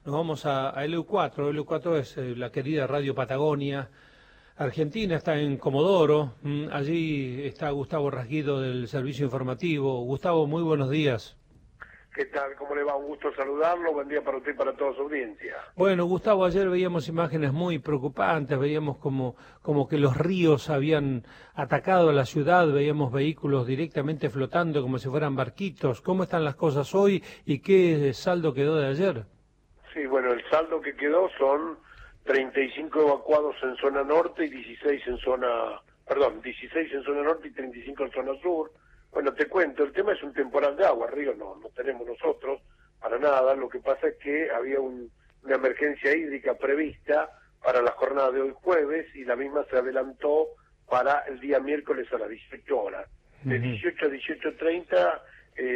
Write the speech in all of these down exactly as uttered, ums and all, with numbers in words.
Nos vamos a, a L U cuatro. L U cuatro es eh, la querida Radio Patagonia Argentina, está en Comodoro. Mm, allí está Gustavo Rasguido del Servicio Informativo. Gustavo, muy buenos días. ¿Qué tal? ¿Cómo le va? Un gusto saludarlo. Buen día para usted y para toda su audiencia. Bueno, Gustavo, ayer veíamos imágenes muy preocupantes, veíamos como, como que los ríos habían atacado a la ciudad, veíamos vehículos directamente flotando como si fueran barquitos. ¿Cómo están las cosas hoy y qué saldo quedó de ayer? Sí, bueno, el saldo que quedó son treinta y cinco evacuados en zona norte y dieciséis en zona, perdón, dieciséis en zona norte y treinta y cinco en zona sur. Bueno, te cuento, el tema es un temporal de agua, río no, no tenemos nosotros para nada, lo que pasa es que había un, una emergencia hídrica prevista para la jornada de hoy jueves y la misma se adelantó para el día miércoles a las dieciocho horas. De dieciocho a dieciocho treinta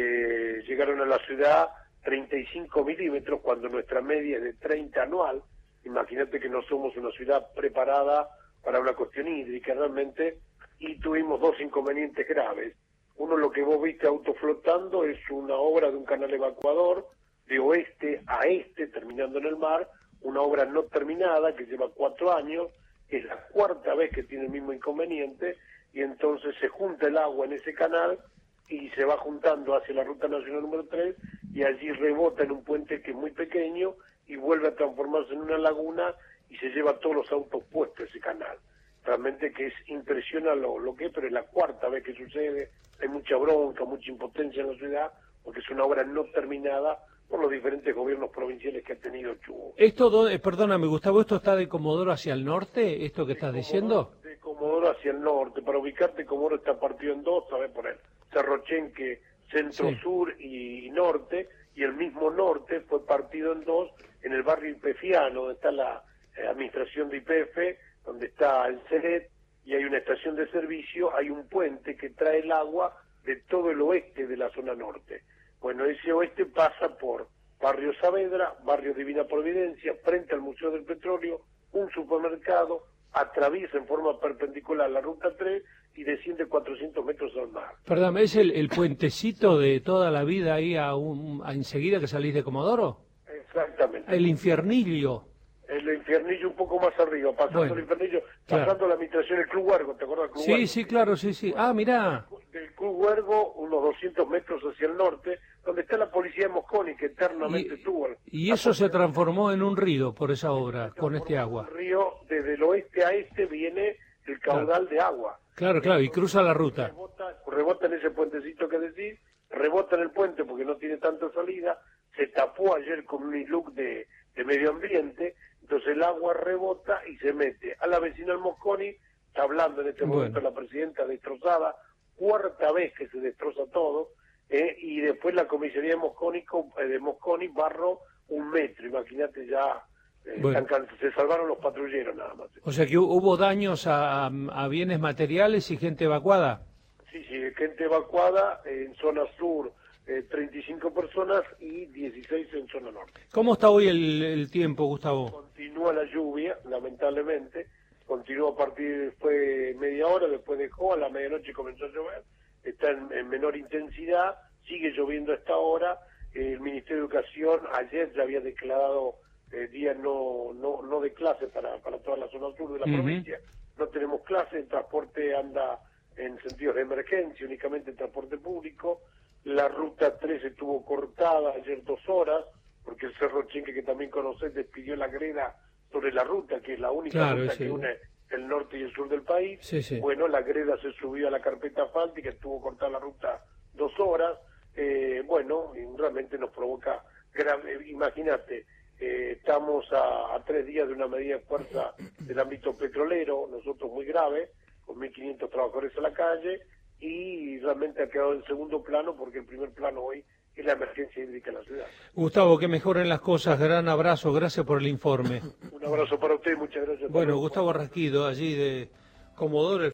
eh, llegaron a la ciudad treinta y cinco milímetros cuando nuestra media es de treinta anual. Imagínate que no somos una ciudad preparada para una cuestión hídrica realmente, y tuvimos dos inconvenientes graves. Uno, lo que vos viste autoflotando, es una obra de un canal evacuador de oeste a este, terminando en el mar, una obra no terminada que lleva cuatro años, es la cuarta vez que tiene el mismo inconveniente, y entonces se junta el agua en ese canal y se va juntando hacia la Ruta Nacional número tres, y allí rebota en un puente que es muy pequeño y vuelve a transformarse en una laguna y se lleva todos los autos puestos ese canal. Realmente que es impresionante lo, lo que es, pero es la cuarta vez que sucede. Hay mucha bronca, mucha impotencia en la ciudad, porque es una obra no terminada por los diferentes gobiernos provinciales que ha tenido Chubut. Esto, eh, perdóname, Gustavo, ¿esto está de Comodoro hacia el norte, esto que de estás Comodoro, diciendo? De Comodoro hacia el norte. Para ubicarte, Comodoro está partido en dos, ¿sabes? Por el Cerro Chenque, centro, sí. Sur y norte, y el mismo norte fue partido en dos en el barrio Ipefiano, donde está la eh, administración de Y P F, donde está el CENET, y hay una estación de servicio, hay un puente que trae el agua de todo el oeste de la zona norte. Bueno, ese oeste pasa por Barrio Saavedra, Barrio Divina Providencia, frente al Museo del Petróleo, un supermercado, atraviesa en forma perpendicular la Ruta tres y desciende cuatrocientos metros al mar. Perdón, ¿es el, el puentecito de toda la vida ahí a un, a enseguida que salís de Comodoro? Exactamente. El Infiernillo. El Infiernillo un poco más arriba, pasando bueno, el Infiernillo, pasando claro. La administración del Club Huergo, ¿te acuerdas del Club Sí, Huergo? sí, claro, sí, sí. Ah, mirá. Del Club Huergo, unos doscientos metros hacia el norte, donde está la policía de Mosconi, que eternamente y, tuvo. Y eso se transformó en un río por esa obra, con este agua. Un río, desde el oeste a este viene el caudal claro. de agua. Claro, claro, y cruza la ruta. Rebota, rebota en ese puentecito que decís, rebota en el puente porque no tiene tanta salida, se tapó ayer con un look de, de medio ambiente. Entonces el agua rebota y se mete a la vecinal Mosconi, está hablando en este bueno. momento la presidenta destrozada, cuarta vez que se destroza todo, eh, y después la comisaría de Mosconi, de Mosconi barro un metro, imagínate ya, eh, bueno. tan, se salvaron los patrulleros nada más. O sea que hubo daños a, a bienes materiales y gente evacuada. Sí, sí, gente evacuada en zona sur. Eh, treinta y cinco personas y dieciséis en zona norte. ¿Cómo está hoy el, el tiempo, Gustavo? Continúa la lluvia, lamentablemente, continuó a partir, fue media hora, después dejó, a la medianoche comenzó a llover, está en, en menor intensidad, sigue lloviendo a esta hora. Eh, el Ministerio de Educación ayer ya había declarado eh, día no, no, no de clase para, para toda la zona sur de la uh-huh. provincia. No tenemos clase, el transporte anda en sentidos de emergencia, únicamente el transporte público. La Ruta tres estuvo cortada ayer dos horas, porque el Cerro Chenque, que también conocés, despidió la greda sobre la ruta, que es la única claro, ruta sí. que une el norte y el sur del país. Sí, sí. Bueno, la greda se subió a la carpeta asfáltica, estuvo cortada la ruta dos horas. Eh, bueno, y realmente nos provoca grave. Imagínate, eh, estamos a, a tres días de una medida de fuerza del ámbito petrolero, nosotros muy grave, con mil quinientos trabajadores a la calle, y realmente ha quedado en segundo plano porque el primer plano hoy es la emergencia hídrica en la ciudad. Gustavo, que mejoren las cosas, gran abrazo, gracias por el informe. Un abrazo para usted y muchas gracias. Bueno, Gustavo Rasguido, allí de Comodoro.